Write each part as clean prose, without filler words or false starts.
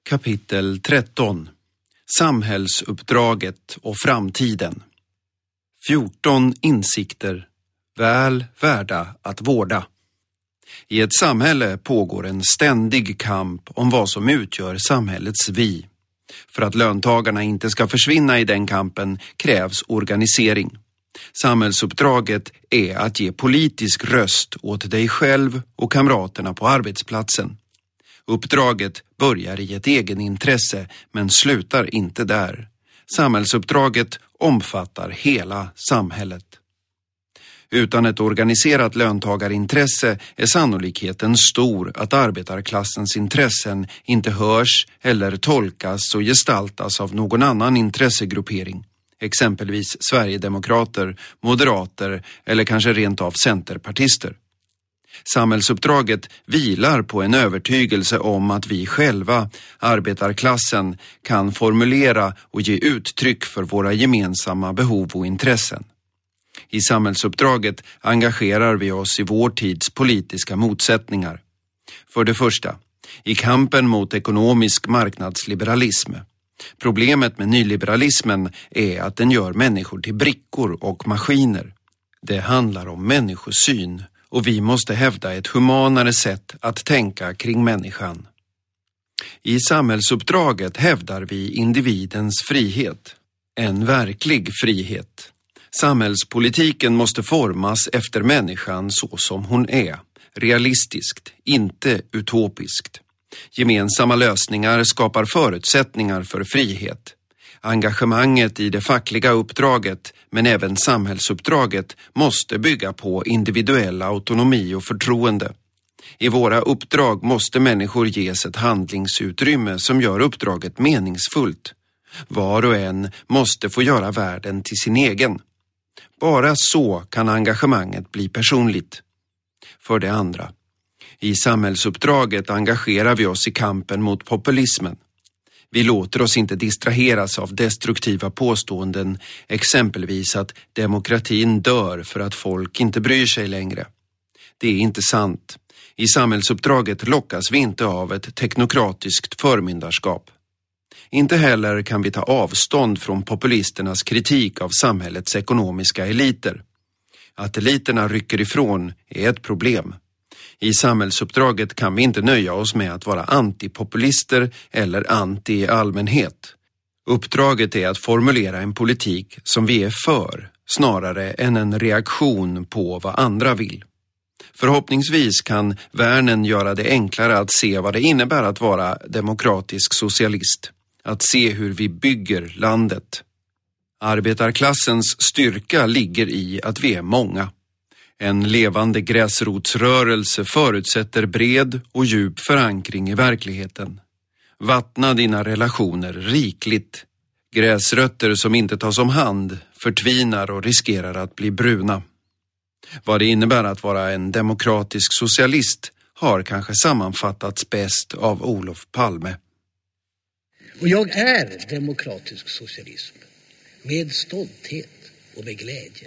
Kapitel 13. Samhällsuppdraget och framtiden. 14 insikter, väl värda att vårda. I ett samhälle pågår en ständig kamp om vad som utgör samhällets vi. För att löntagarna inte ska försvinna i den kampen krävs organisering. Samhällsuppdraget är att ge politisk röst åt dig själv och kamraterna på arbetsplatsen. Uppdraget börjar i ett egenintresse men slutar inte där. Samhällsuppdraget omfattar hela samhället. Utan ett organiserat löntagarintresse är sannolikheten stor att arbetarklassens intressen inte hörs eller tolkas och gestaltas av någon annan intressegruppering. Exempelvis Sverigedemokrater, moderater eller kanske rent av centerpartister. Samhällsuppdraget vilar på en övertygelse om att vi själva, arbetarklassen, kan formulera och ge uttryck för våra gemensamma behov och intressen. I samhällsuppdraget engagerar vi oss i vår tids politiska motsättningar. För det första, i kampen mot ekonomisk marknadsliberalism. Problemet med nyliberalismen är att den gör människor till brickor och maskiner. Det handlar om människosyn och vi måste hävda ett humanare sätt att tänka kring människan. I samhällsuppdraget hävdar vi individens frihet. En verklig frihet. Samhällspolitiken måste formas efter människan så som hon är. Realistiskt, inte utopiskt. Gemensamma lösningar skapar förutsättningar för frihet. Engagemanget i det fackliga uppdraget, men även samhällsuppdraget, måste bygga på individuell autonomi och förtroende. I våra uppdrag måste människor ges ett handlingsutrymme som gör uppdraget meningsfullt. Var och en måste få göra världen till sin egen. Bara så kan engagemanget bli personligt. För det andra, i samhällsuppdraget engagerar vi oss i kampen mot populismen. Vi låter oss inte distraheras av destruktiva påståenden, exempelvis att demokratin dör för att folk inte bryr sig längre. Det är inte sant. I samhällsuppdraget lockas vi inte av ett teknokratiskt förmyndarskap. Inte heller kan vi ta avstånd från populisternas kritik av samhällets ekonomiska eliter. Att eliterna rycker ifrån är ett problem. I samhällsuppdraget kan vi inte nöja oss med att vara antipopulister eller anti-allmänhet. Uppdraget är att formulera en politik som vi är för, snarare än en reaktion på vad andra vill. Förhoppningsvis kan värnen göra det enklare att se vad det innebär att vara demokratisk socialist. Att se hur vi bygger landet. Arbetarklassens styrka ligger i att vi är många. En levande gräsrotsrörelse förutsätter bred och djup förankring i verkligheten. Vattna dina relationer rikligt. Gräsrötter som inte tas om hand förtvinar och riskerar att bli bruna. Vad det innebär att vara en demokratisk socialist har kanske sammanfattats bäst av Olof Palme. Och jag är demokratisk socialism med stolthet och med glädje.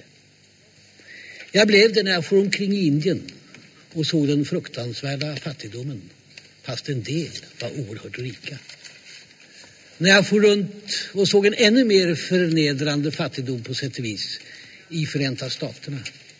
Jag blev det när jag for omkring i Indien och såg den fruktansvärda fattigdomen, fast en del var oerhört rika. När jag for runt och såg en ännu mer förnedrande fattigdom på sätt och vis i Förenta Staterna.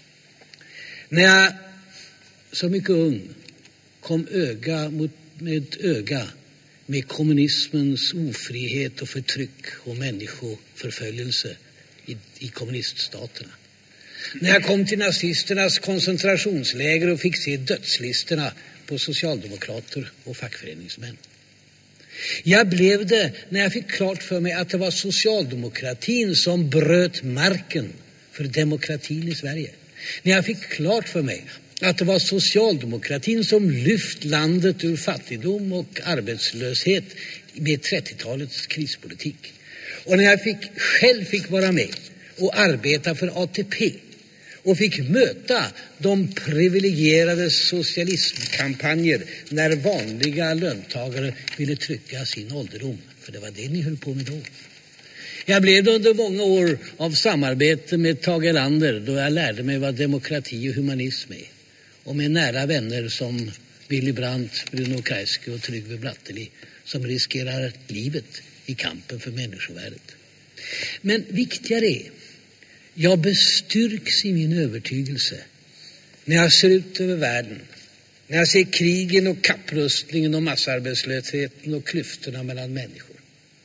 När jag som mycket ung kom öga med öga med kommunismens ofrihet och förtryck och människoförföljelse i kommuniststaterna. När jag kom till nazisternas koncentrationsläger och fick se dödslistorna på socialdemokrater och fackföreningsmän. Jag blev det när jag fick klart för mig att det var socialdemokratin som bröt marken för demokratin i Sverige. När jag fick klart för mig att det var socialdemokratin som lyft landet ur fattigdom och arbetslöshet med 30-talets krispolitik. Och när jag själv fick vara med och arbeta för ATP och fick möta de privilegierade socialismkampanjer när vanliga löntagare ville trycka sin ålderdom. För det var det ni höll på med då. Jag blev under många år av samarbete med Tage Erlander då jag lärde mig vad demokrati och humanism är. Och med nära vänner som Willy Brandt, Bruno Kreisky och Trygve Bratteli som riskerar livet i kampen för människovärdet. Men viktigare är, jag bestyrks i min övertygelse när jag ser ut över världen, när jag ser krigen och kapprustningen och massarbetslösheten och klyftorna mellan människor.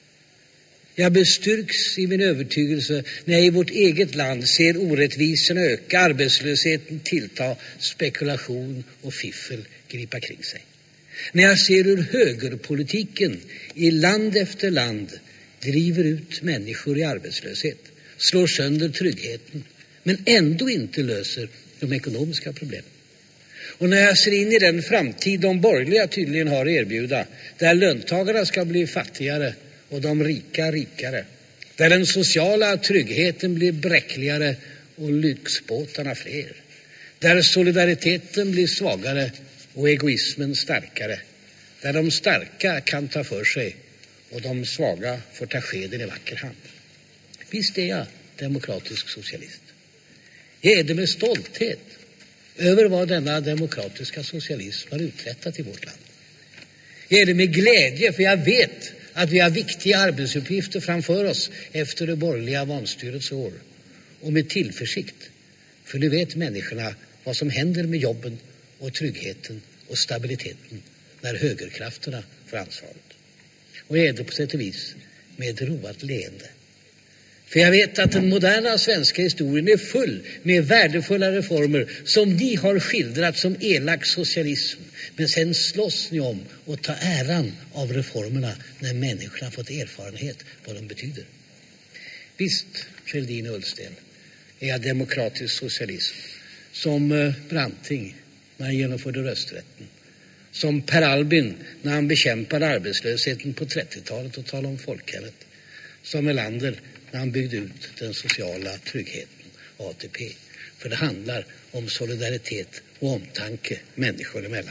Jag bestyrks i min övertygelse när jag i vårt eget land ser orättvisorna öka, arbetslösheten tillta, spekulation och fiffel gripa kring sig. När jag ser hur högerpolitiken i land efter land driver ut människor i arbetslöshet, slår sönder tryggheten, men ändå inte löser de ekonomiska problemen. Och när jag ser in i den framtid de borgerliga tydligen har att erbjuda, där löntagarna ska bli fattigare och de rika rikare, där den sociala tryggheten blir bräckligare och lyxbåtarna fler, där solidariteten blir svagare och egoismen starkare, där de starka kan ta för sig och de svaga får ta skeden i vacker hand. Visst är jag demokratisk socialist. Jag är det med stolthet över vad denna demokratiska socialism har uträttat i vårt land. Jag är det med glädje, för jag vet att vi har viktiga arbetsuppgifter framför oss efter det borgerliga vanstyrets år. Och med tillförsikt, för nu vet människorna vad som händer med jobben och tryggheten och stabiliteten när högerkrafterna får ansvaret. Och jag är det på sätt och vis med ett roat leende. För jag vet att den moderna svenska historien är full med värdefulla reformer som ni har skildrat som elak socialism. Men sen slåss ni om att ta äran av reformerna när människorna fått erfarenhet vad de betyder. Visst, Fälldin och Ullsten, är jag demokratisk socialism. Som Branting när han genomförde rösträtten. Som Per Albin när han bekämpade arbetslösheten på 30-talet och talade om folkhemmet. Som Erlander när han byggde ut den sociala tryggheten, ATP. För det handlar om solidaritet och omtanke människor emellan.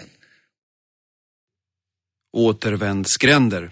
Återvändsgränder.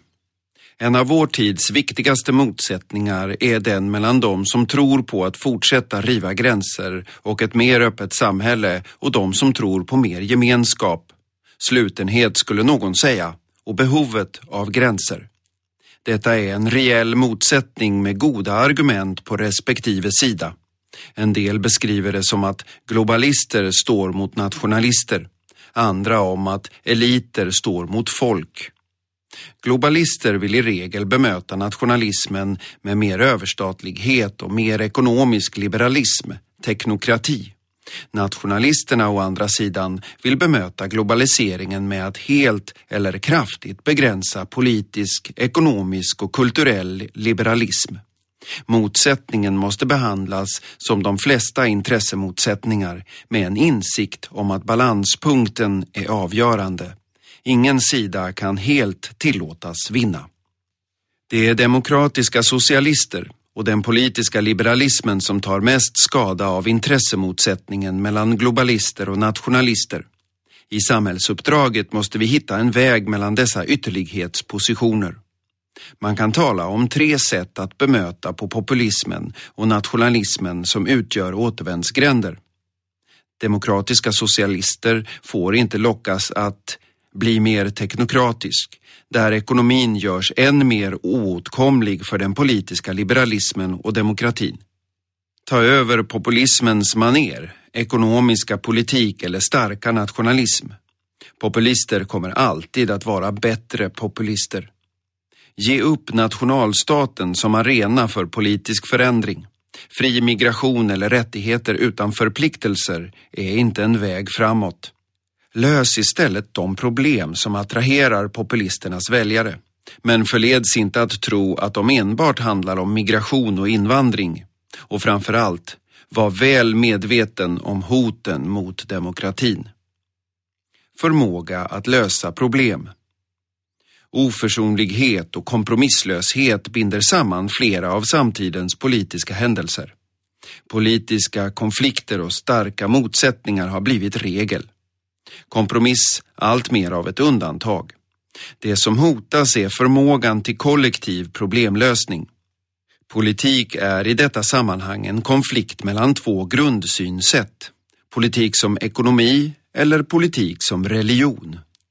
En av vår tids viktigaste motsättningar är den mellan de som tror på att fortsätta riva gränser och ett mer öppet samhälle och de som tror på mer gemenskap. Slutenhet skulle någon säga, och behovet av gränser. Detta är en reell motsättning med goda argument på respektive sida. En del beskriver det som att globalister står mot nationalister. Andra om att eliter står mot folk. Globalister vill i regel bemöta nationalismen med mer överstatlighet och mer ekonomisk liberalism, teknokrati. Nationalisterna å andra sidan vill bemöta globaliseringen med att helt eller kraftigt begränsa politisk, ekonomisk och kulturell liberalism. Motsättningen måste behandlas som de flesta intressemotsättningar med en insikt om att balanspunkten är avgörande. Ingen sida kan helt tillåtas vinna. Det är demokratiska socialister och den politiska liberalismen som tar mest skada av intressemotsättningen mellan globalister och nationalister. I samhällsuppdraget måste vi hitta en väg mellan dessa ytterlighetspositioner. Man kan tala om 3 sätt att bemöta på populismen och nationalismen som utgör återvändsgränder. Demokratiska socialister får inte lockas att bli mer teknokratisk, där ekonomin görs än mer oåtkomlig för den politiska liberalismen och demokratin. Ta över populismens maner, ekonomiska politik eller starka nationalism. Populister kommer alltid att vara bättre populister. Ge upp nationalstaten som arena för politisk förändring. Fri migration eller rättigheter utan förpliktelser är inte en väg framåt. Lös istället de problem som attraherar populisternas väljare. Men förleds inte att tro att de enbart handlar om migration och invandring. Och framförallt, var väl medveten om hoten mot demokratin. Förmåga att lösa problem. Oförsonlighet och kompromisslöshet binder samman flera av samtidens politiska händelser. Politiska konflikter och starka motsättningar har blivit regel. Kompromiss allt mer av ett undantag. Det som hotas är förmågan till kollektiv problemlösning. Politik är i detta sammanhang en konflikt mellan 2 grundsynsätt. Politik som ekonomi eller politik som religion.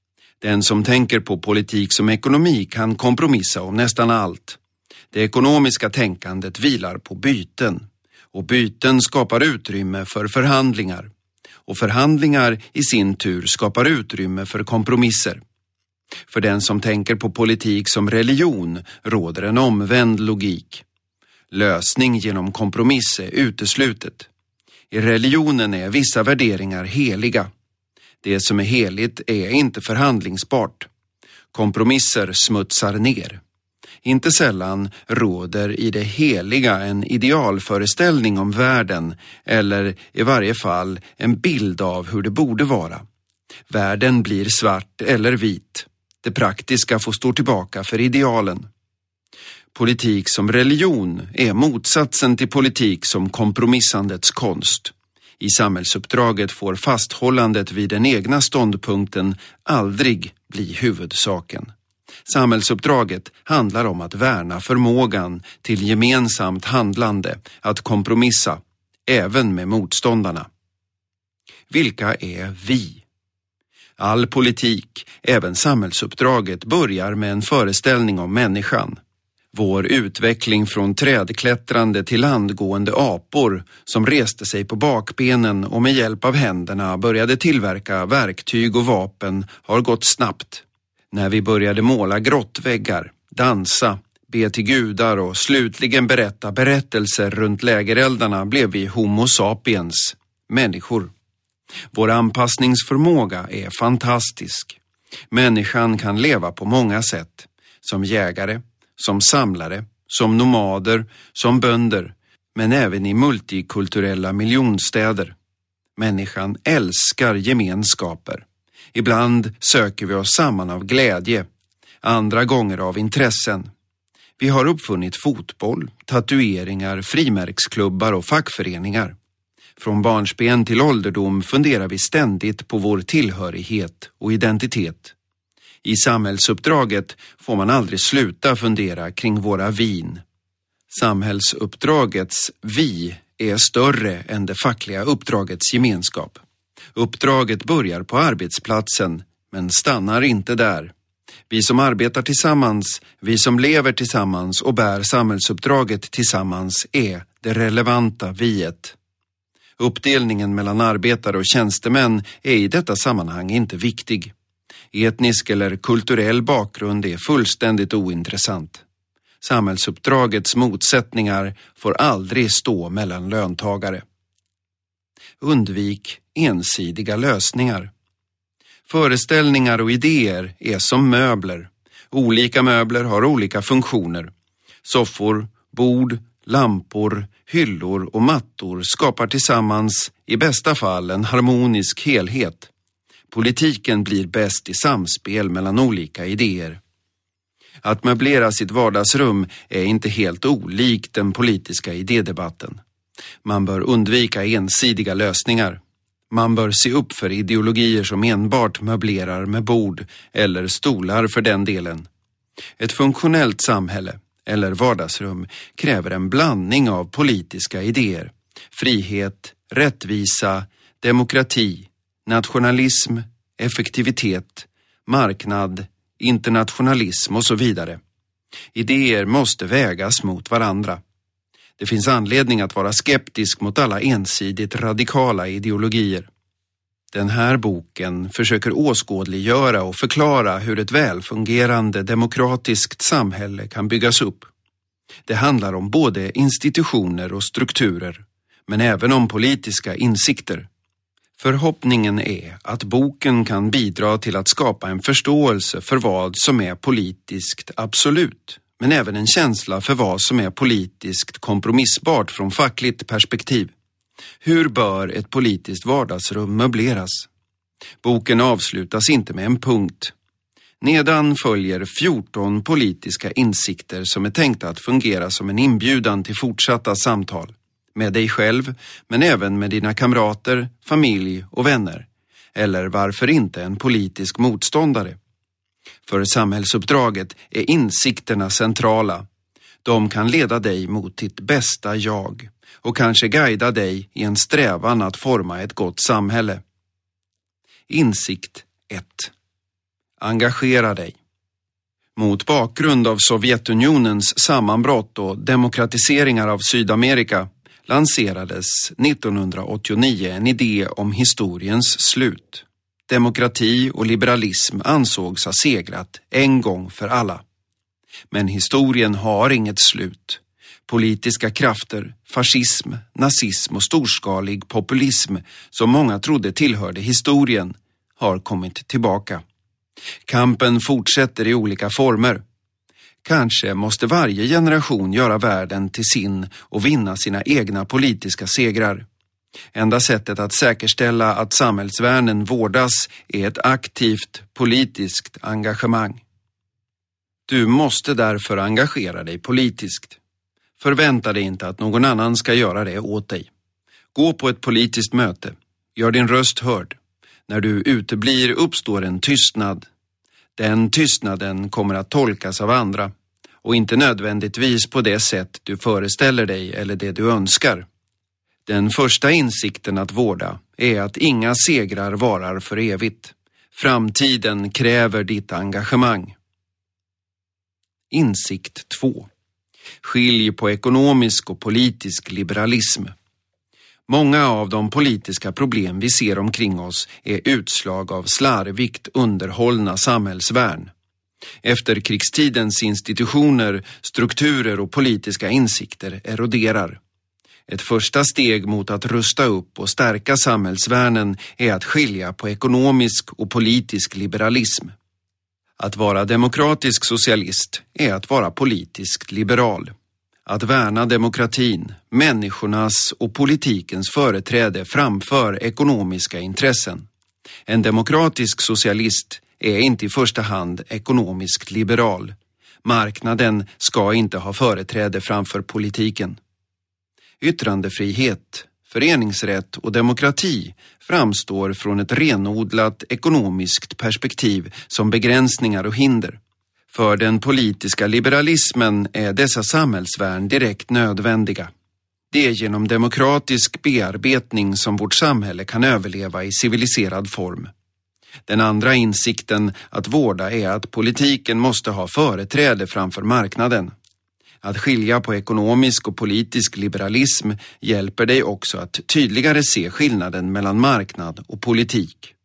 Den som tänker på politik som ekonomi kan kompromissa om nästan allt. Det ekonomiska tänkandet vilar på byten, och byten skapar utrymme för förhandlingar. Och förhandlingar i sin tur skapar utrymme för kompromisser. För den som tänker på politik som religion råder en omvänd logik. Lösning genom kompromiss är uteslutet. I religionen är vissa värderingar heliga. Det som är heligt är inte förhandlingsbart. Kompromisser smutsar ner. Inte sällan råder i det heliga en idealföreställning om världen, eller i varje fall en bild av hur det borde vara. Världen blir svart eller vit. Det praktiska får stå tillbaka för idealen. Politik som religion är motsatsen till politik som kompromissandets konst. I samhällsuppdraget får fasthållandet vid den egna ståndpunkten aldrig bli huvudsaken. Samhällsuppdraget handlar om att värna förmågan till gemensamt handlande, att kompromissa, även med motståndarna. Vilka är vi? All politik, även samhällsuppdraget, börjar med en föreställning om människan. Vår utveckling från trädklättrande till landgående apor som reste sig på bakbenen och med hjälp av händerna började tillverka verktyg och vapen har gått snabbt. När vi började måla grottväggar, dansa, be till gudar och slutligen berätta berättelser runt lägereldarna blev vi homo sapiens, människor. Vår anpassningsförmåga är fantastisk. Människan kan leva på många sätt, som jägare, som samlare, som nomader, som bönder, men även i multikulturella miljonstäder. Människan älskar gemenskaper. Ibland söker vi oss samman av glädje, andra gånger av intressen. Vi har uppfunnit fotboll, tatueringar, frimärksklubbar och fackföreningar. Från barnsben till ålderdom funderar vi ständigt på vår tillhörighet och identitet. I samhällsuppdraget får man aldrig sluta fundera kring våra vin. Samhällsuppdragets vi är större än det fackliga uppdragets gemenskap. Uppdraget börjar på arbetsplatsen, men stannar inte där. Vi som arbetar tillsammans, vi som lever tillsammans och bär samhällsuppdraget tillsammans är det relevanta viet. Uppdelningen mellan arbetare och tjänstemän är i detta sammanhang inte viktig. Etnisk eller kulturell bakgrund är fullständigt ointressant. Samhällsuppdragets motsättningar får aldrig stå mellan löntagare. Undvik ensidiga lösningar. Föreställningar och idéer är som möbler. Olika möbler har olika funktioner. Soffor, bord, lampor, hyllor och mattor skapar tillsammans i bästa fall en harmonisk helhet. Politiken blir bäst i samspel mellan olika idéer. Att möblera sitt vardagsrum är inte helt olikt den politiska idédebatten. Man bör undvika ensidiga lösningar. Man bör se upp för ideologier som enbart möblerar med bord eller stolar för den delen. Ett funktionellt samhälle eller vardagsrum kräver en blandning av politiska idéer. Frihet, rättvisa, demokrati, nationalism, effektivitet, marknad, internationalism och så vidare. Idéer måste vägas mot varandra. Det finns anledning att vara skeptisk mot alla ensidigt radikala ideologier. Den här boken försöker åskådliggöra och förklara hur ett välfungerande demokratiskt samhälle kan byggas upp. Det handlar om både institutioner och strukturer, men även om politiska insikter. Förhoppningen är att boken kan bidra till att skapa en förståelse för vad som är politiskt absolut, men även en känsla för vad som är politiskt kompromissbart från fackligt perspektiv. Hur bör ett politiskt vardagsrum möbleras? Boken avslutas inte med en punkt. Nedan följer 14 politiska insikter som är tänkta att fungera som en inbjudan till fortsatta samtal. Med dig själv, men även med dina kamrater, familj och vänner. Eller varför inte en politisk motståndare? För samhällsuppdraget är insikterna centrala. De kan leda dig mot ditt bästa jag och kanske guida dig i en strävan att forma ett gott samhälle. Insikt 1. Engagera dig. Mot bakgrund av Sovjetunionens sammanbrott och demokratiseringar av Sydamerika lanserades 1989 en idé om historiens slut. Demokrati och liberalism ansågs ha segrat en gång för alla. Men historien har inget slut. Politiska krafter, fascism, nazism och storskalig populism som många trodde tillhörde historien har kommit tillbaka. Kampen fortsätter i olika former. Kanske måste varje generation göra världen till sin och vinna sina egna politiska segrar. Enda sättet att säkerställa att samhällsvärnen vårdas är ett aktivt politiskt engagemang. Du måste därför engagera dig politiskt. Förvänta dig inte att någon annan ska göra det åt dig. Gå på ett politiskt möte. Gör din röst hörd. När du uteblir uppstår en tystnad. Den tystnaden kommer att tolkas av andra och inte nödvändigtvis på det sätt du föreställer dig eller det du önskar. Den första insikten att vårda är att inga segrar varar för evigt. Framtiden kräver ditt engagemang. Insikt 2. Skilj på ekonomisk och politisk liberalism. Många av de politiska problem vi ser omkring oss är utslag av slarvigt underhållna samhällsvärn. Efterkrigstidens institutioner, strukturer och politiska insikter eroderar. Ett första steg mot att rusta upp och stärka samhällsvärnen är att skilja på ekonomisk och politisk liberalism. Att vara demokratisk socialist är att vara politiskt liberal. Att värna demokratin, människornas och politikens företräde framför ekonomiska intressen. En demokratisk socialist är inte i första hand ekonomiskt liberal. Marknaden ska inte ha företräde framför politiken. Yttrandefrihet, föreningsrätt och demokrati framstår från ett renodlat ekonomiskt perspektiv som begränsningar och hinder. För den politiska liberalismen är dessa samhällsvärn direkt nödvändiga. Det är genom demokratisk bearbetning som vårt samhälle kan överleva i civiliserad form. Den andra insikten att vårda är att politiken måste ha företräde framför marknaden. Att skilja på ekonomisk och politisk liberalism hjälper dig också att tydligare se skillnaden mellan marknad och politik.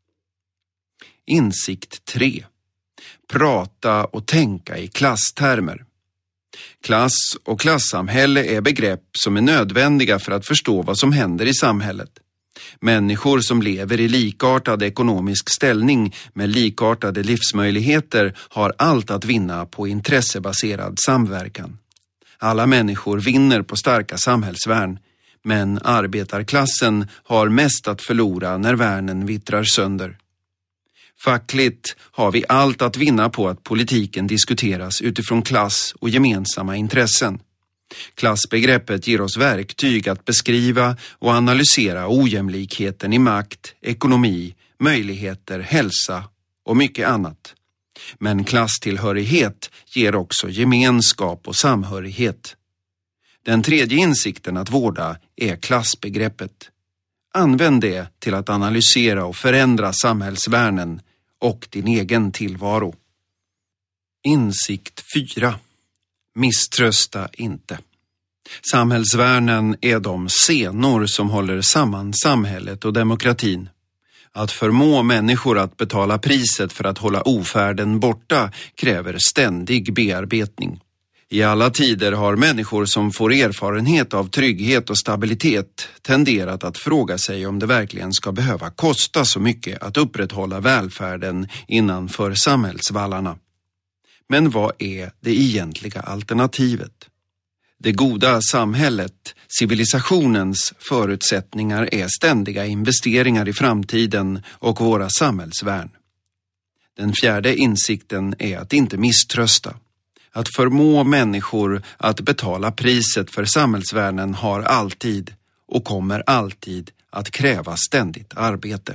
Insikt 3. Prata och tänka i klasstermer. Klass och klassamhälle är begrepp som är nödvändiga för att förstå vad som händer i samhället. Människor som lever i likartad ekonomisk ställning med likartade livsmöjligheter har allt att vinna på intressebaserad samverkan. Alla människor vinner på starka samhällsvärn, men arbetarklassen har mest att förlora när värnen vittrar sönder. Fackligt har vi allt att vinna på att politiken diskuteras utifrån klass och gemensamma intressen. Klassbegreppet ger oss verktyg att beskriva och analysera ojämlikheten i makt, ekonomi, möjligheter, hälsa och mycket annat. Men klasstillhörighet ger också gemenskap och samhörighet. Den tredje insikten att vårda är klassbegreppet. Använd det till att analysera och förändra samhällsvärnen och din egen tillvaro. Insikt 4. Misströsta inte. Samhällsvärnen är de senor som håller samman samhället och demokratin. Att förmå människor att betala priset för att hålla ofärden borta kräver ständig bearbetning. I alla tider har människor som får erfarenhet av trygghet och stabilitet tenderat att fråga sig om det verkligen ska behöva kosta så mycket att upprätthålla välfärden innanför samhällsvallarna. Men vad är det egentliga alternativet? Det goda samhället, civilisationens förutsättningar är ständiga investeringar i framtiden och våra samhällsvärn. Den fjärde insikten är att inte misströsta. Att förmå människor att betala priset för samhällsvärnen har alltid och kommer alltid att kräva ständigt arbete.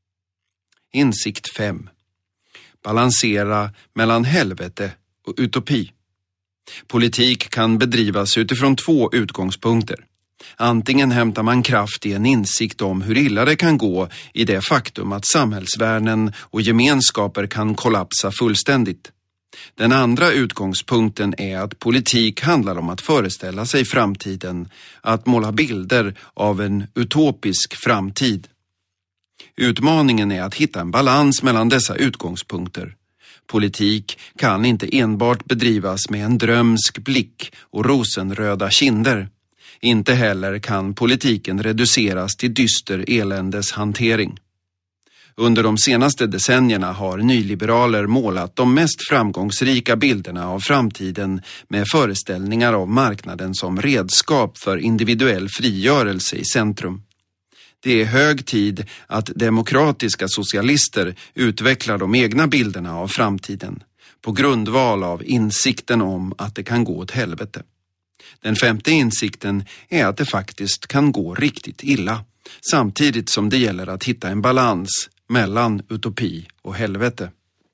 Insikt 5. Balansera mellan helvete och utopi. Politik kan bedrivas utifrån 2 utgångspunkter. Antingen hämtar man kraft i en insikt om hur illa det kan gå i det faktum att samhällsvärden och gemenskaper kan kollapsa fullständigt. Den andra utgångspunkten är att politik handlar om att föreställa sig framtiden, att måla bilder av en utopisk framtid. Utmaningen är att hitta en balans mellan dessa utgångspunkter. Politik kan inte enbart bedrivas med en drömsk blick och rosenröda kinder. Inte heller kan politiken reduceras till dyster eländeshantering. Under de senaste decennierna har nyliberaler målat de mest framgångsrika bilderna av framtiden med föreställningar av marknaden som redskap för individuell frigörelse i centrum. Det är hög tid att demokratiska socialister utvecklar de egna bilderna av framtiden på grundval av insikten om att det kan gå åt helvete. Den femte insikten är att det faktiskt kan gå riktigt illa, samtidigt som det gäller att hitta en balans mellan utopi och helvete.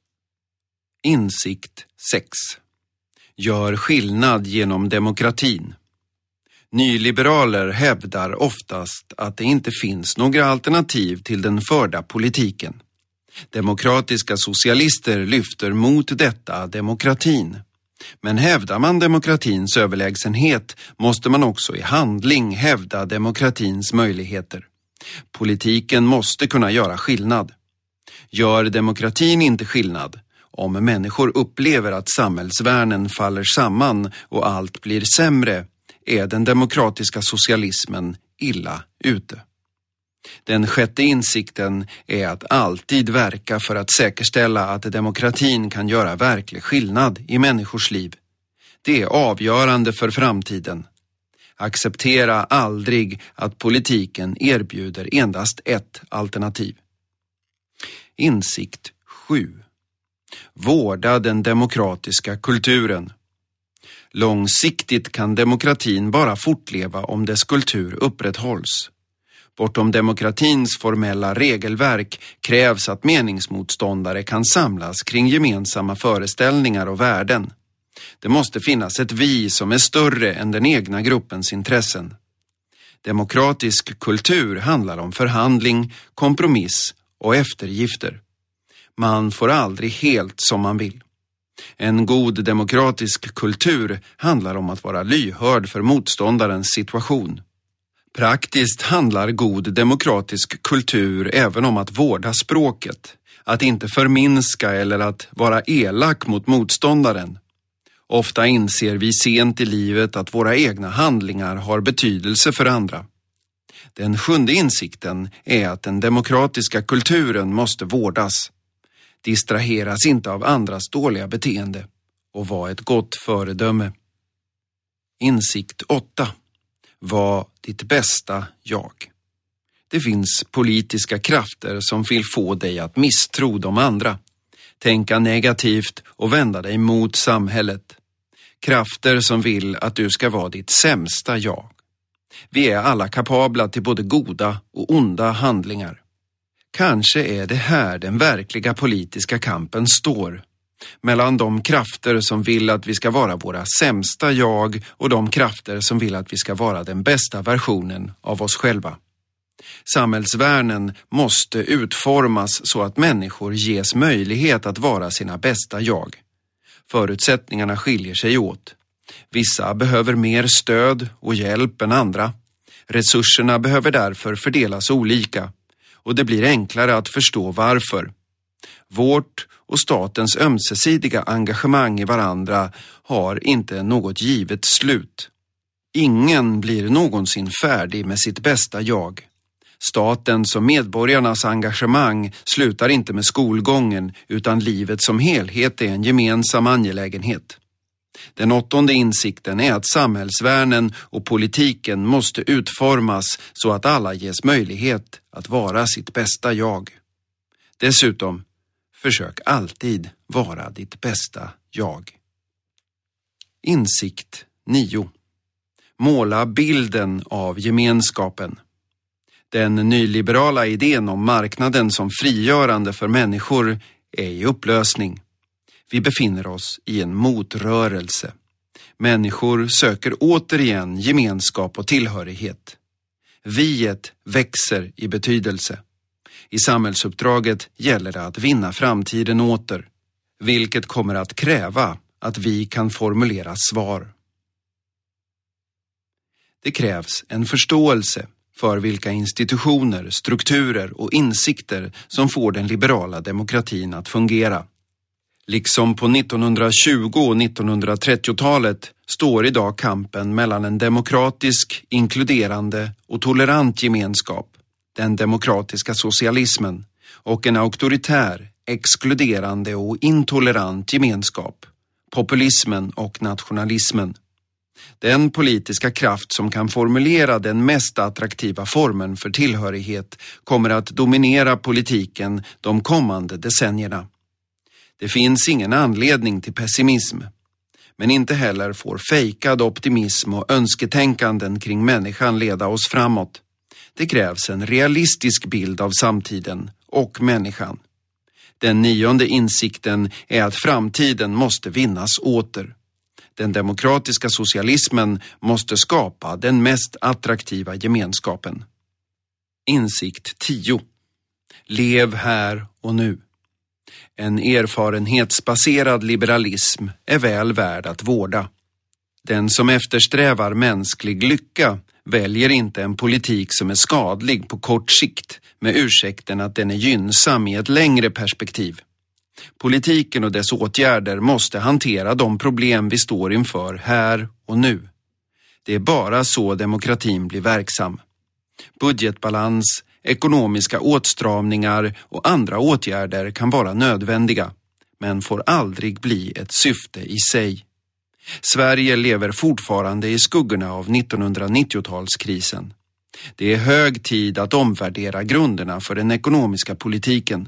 Insikt 6. Gör skillnad genom demokratin. Nyliberaler hävdar oftast att det inte finns några alternativ till den förda politiken. Demokratiska socialister lyfter mot detta demokratin. Men hävdar man demokratins överlägsenhet måste man också i handling hävda demokratins möjligheter. Politiken måste kunna göra skillnad. Gör demokratin inte skillnad, om människor upplever att samhällsvärnen faller samman och allt blir sämre, är den demokratiska socialismen illa ute. Den sjätte insikten är att alltid verka för att säkerställa att demokratin kan göra verklig skillnad i människors liv. Det är avgörande för framtiden. Acceptera aldrig att politiken erbjuder endast ett alternativ. Insikt 7. Vårda den demokratiska kulturen. Långsiktigt kan demokratin bara fortleva om dess kultur upprätthålls. Bortom demokratins formella regelverk krävs att meningsmotståndare kan samlas kring gemensamma föreställningar och värden. Det måste finnas ett vi som är större än den egna gruppens intressen. Demokratisk kultur handlar om förhandling, kompromiss och eftergifter. Man får aldrig helt som man vill. En god demokratisk kultur handlar om att vara lyhörd för motståndarens situation. Praktiskt handlar god demokratisk kultur även om att vårda språket, att inte förminska eller att vara elak mot motståndaren. Ofta inser vi sent i livet att våra egna handlingar har betydelse för andra. Den sjunde insikten är att den demokratiska kulturen måste vårdas. Distraheras inte av andras dåliga beteende och var ett gott föredöme. Insikt 8. Var ditt bästa jag. Det finns politiska krafter som vill få dig att misstro de andra, tänka negativt och vända dig mot samhället. Krafter som vill att du ska vara ditt sämsta jag. Vi är alla kapabla till både goda och onda handlingar. Kanske är det här den verkliga politiska kampen står. Mellan de krafter som vill att vi ska vara våra sämsta jag och de krafter som vill att vi ska vara den bästa versionen av oss själva. Samhällsvärnen måste utformas så att människor ges möjlighet att vara sina bästa jag. Förutsättningarna skiljer sig åt. Vissa behöver mer stöd och hjälp än andra. Resurserna behöver därför fördelas olika och det blir enklare att förstå varför. Vårt och statens ömsesidiga engagemang i varandra har inte något givet slut. Ingen blir någonsin färdig med sitt bästa jag. Statens och medborgarnas engagemang slutar inte med skolgången utan livet som helhet är en gemensam angelägenhet. Den 8:e insikten är att samhällsvärnen och politiken måste utformas så att alla ges möjlighet att vara sitt bästa jag. Dessutom, försök alltid vara ditt bästa jag. Insikt 9. Måla bilden av gemenskapen. Den nyliberala idén om marknaden som frigörande för människor är i upplösning. Vi befinner oss i en motrörelse. Människor söker återigen gemenskap och tillhörighet. Viet växer i betydelse. I samhällsuppdraget gäller det att vinna framtiden åter, vilket kommer att kräva att vi kan formulera svar. Det krävs en förståelse för vilka institutioner, strukturer och insikter som får den liberala demokratin att fungera. Liksom på 1920- och 1930-talet står idag kampen mellan en demokratisk, inkluderande och tolerant gemenskap, den demokratiska socialismen, och en auktoritär, exkluderande och intolerant gemenskap, populismen och nationalismen. Den politiska kraft som kan formulera den mest attraktiva formen för tillhörighet kommer att dominera politiken de kommande decennierna. Det finns ingen anledning till pessimism, men inte heller får fejkad optimism och önsketänkanden kring människan leda oss framåt. Det krävs en realistisk bild av samtiden och människan. Den 9:e insikten är att framtiden måste vinnas åter. Den demokratiska socialismen måste skapa den mest attraktiva gemenskapen. Insikt 10. Lev här och nu. En erfarenhetsbaserad liberalism är väl värd att vårda. Den som eftersträvar mänsklig lycka väljer inte en politik som är skadlig på kort sikt med ursäkten att den är gynnsam i ett längre perspektiv. Politiken och dess åtgärder måste hantera de problem vi står inför här och nu. Det är bara så demokratin blir verksam. Budgetbalans, ekonomiska åtstramningar och andra åtgärder kan vara nödvändiga, men får aldrig bli ett syfte i sig. Sverige lever fortfarande i skuggorna av 1990-talskrisen. Det är hög tid att omvärdera grunderna för den ekonomiska politiken.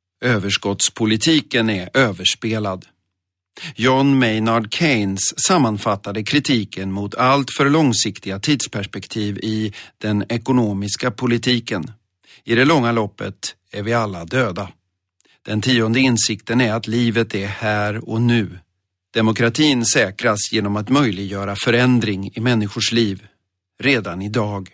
Överskottspolitiken är överspelad. John Maynard Keynes sammanfattade kritiken mot allt för långsiktiga tidsperspektiv i den ekonomiska politiken. I det långa loppet är vi alla döda. Den 10:e insikten är att livet är här och nu. Demokratin säkras genom att möjliggöra förändring i människors liv, redan idag.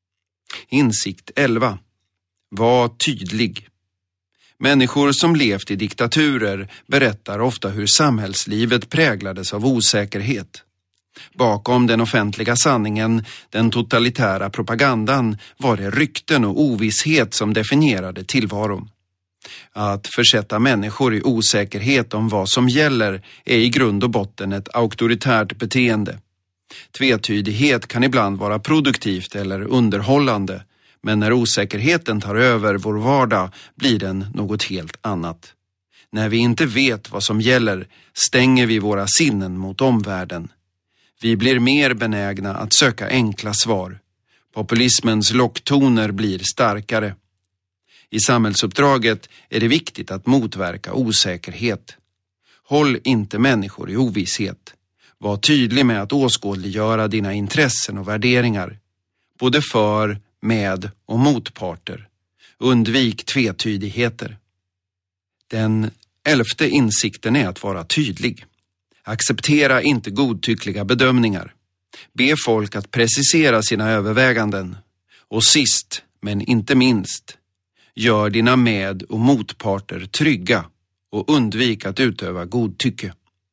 Insikt 11. Var tydlig. Människor som levt i diktaturer berättar ofta hur samhällslivet präglades av osäkerhet. Bakom den offentliga sanningen, den totalitära propagandan, var det rykten och ovisshet som definierade tillvaron. Att försätta människor i osäkerhet om vad som gäller är i grund och botten ett auktoritärt beteende. Tvetydighet kan ibland vara produktivt eller underhållande, men när osäkerheten tar över vår vardag blir den något helt annat. När vi inte vet vad som gäller stänger vi våra sinnen mot omvärlden. Vi blir mer benägna att söka enkla svar. Populismens locktoner blir starkare. I samhällsuppdraget är det viktigt att motverka osäkerhet. Håll inte människor i ovisshet. Var tydlig med att åskådliggöra dina intressen och värderingar. Både för, med och motparter. Undvik tvetydigheter. Den 11:e insikten är att vara tydlig. Acceptera inte godtyckliga bedömningar. Be folk att precisera sina överväganden. Och sist, men inte minst, gör dina med- och motparter trygga och undvik att utöva godtycke.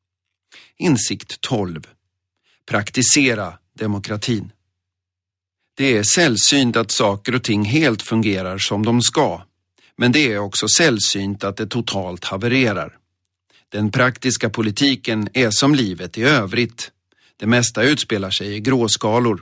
Insikt 12. Praktisera demokratin. Det är sällsynt att saker och ting helt fungerar som de ska, men det är också sällsynt att det totalt havererar. Den praktiska politiken är som livet i övrigt. Det mesta utspelar sig i gråskalor.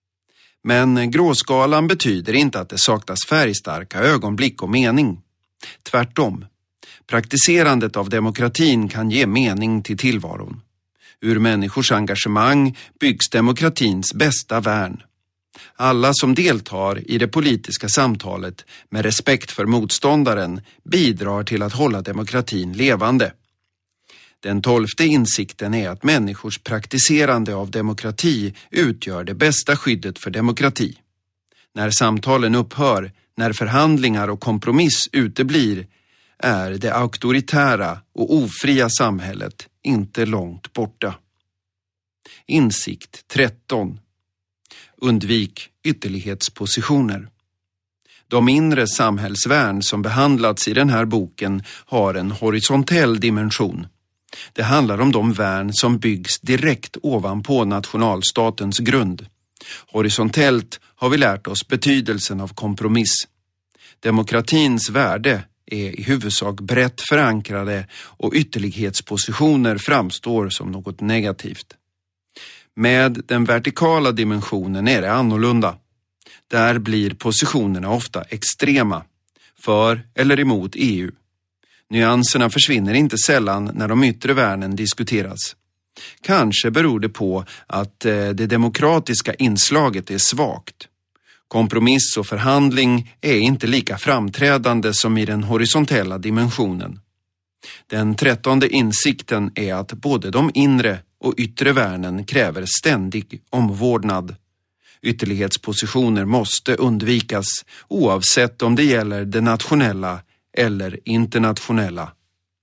Men gråskalan betyder inte att det saknas färgstarka ögonblick och mening. Tvärtom. Praktiserandet av demokratin kan ge mening till tillvaron. Ur människors engagemang byggs demokratins bästa värn. Alla som deltar i det politiska samtalet med respekt för motståndaren bidrar till att hålla demokratin levande. Den 12:e insikten är att människors praktiserande av demokrati utgör det bästa skyddet för demokrati. När samtalen upphör, när förhandlingar och kompromiss uteblir, är det auktoritära och ofria samhället inte långt borta. Insikt 13. Undvik ytterlighetspositioner. De inre samhällsvärn som behandlats i den här boken har en horisontell dimension. Det handlar om de värn som byggs direkt ovanpå nationalstatens grund. Horisontellt har vi lärt oss betydelsen av kompromiss. Demokratins värde är i huvudsak brett förankrade och ytterlighetspositioner framstår som något negativt. Med den vertikala dimensionen är det annorlunda. Där blir positionerna ofta extrema, för eller emot EU. Nyanserna försvinner inte sällan när de yttre värnen diskuteras. Kanske beror det på att det demokratiska inslaget är svagt. Kompromiss och förhandling är inte lika framträdande som i den horisontella dimensionen. Den 13:e insikten är att både de inre och yttre värnen kräver ständig omvårdnad. Ytterlighetspositioner måste undvikas oavsett om det gäller det nationella eller internationella.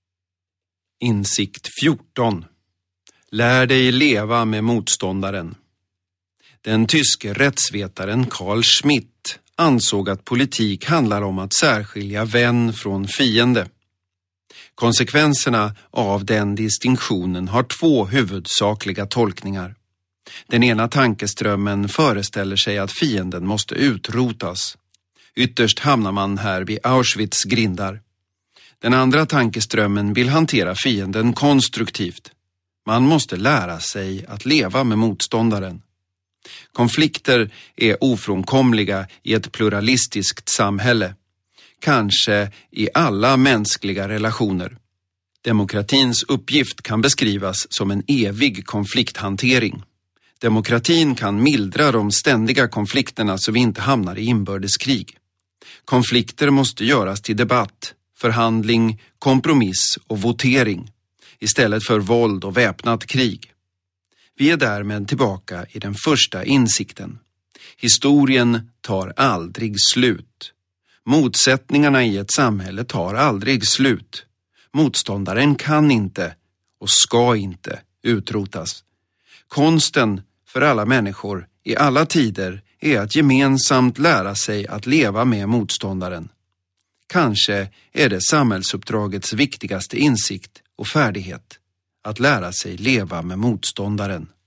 Insikt 14. Lär dig leva med motståndaren. Den tyske rättsvetaren Carl Schmitt ansåg att politik handlar om att särskilja vän från fiende. Konsekvenserna av den distinktionen har två huvudsakliga tolkningar. Den ena tankeströmmen föreställer sig att fienden måste utrotas. Ytterst hamnar man här vid Auschwitz grindar. Den andra tankeströmmen vill hantera fienden konstruktivt. Man måste lära sig att leva med motståndaren. Konflikter är ofrånkomliga i ett pluralistiskt samhälle. Kanske i alla mänskliga relationer. Demokratins uppgift kan beskrivas som en evig konflikthantering. Demokratin kan mildra de ständiga konflikterna så vi inte hamnar i inbördeskrig. Konflikter måste göras till debatt, förhandling, kompromiss och votering istället för våld och väpnat krig. Vi är därmed tillbaka i den första insikten. Historien tar aldrig slut. Motsättningarna i ett samhälle tar aldrig slut. Motståndaren kan inte och ska inte utrotas. Konsten för alla människor i alla tider är att gemensamt lära sig att leva med motståndaren. Kanske är det samhällsuppdragets viktigaste insikt och färdighet, att lära sig leva med motståndaren.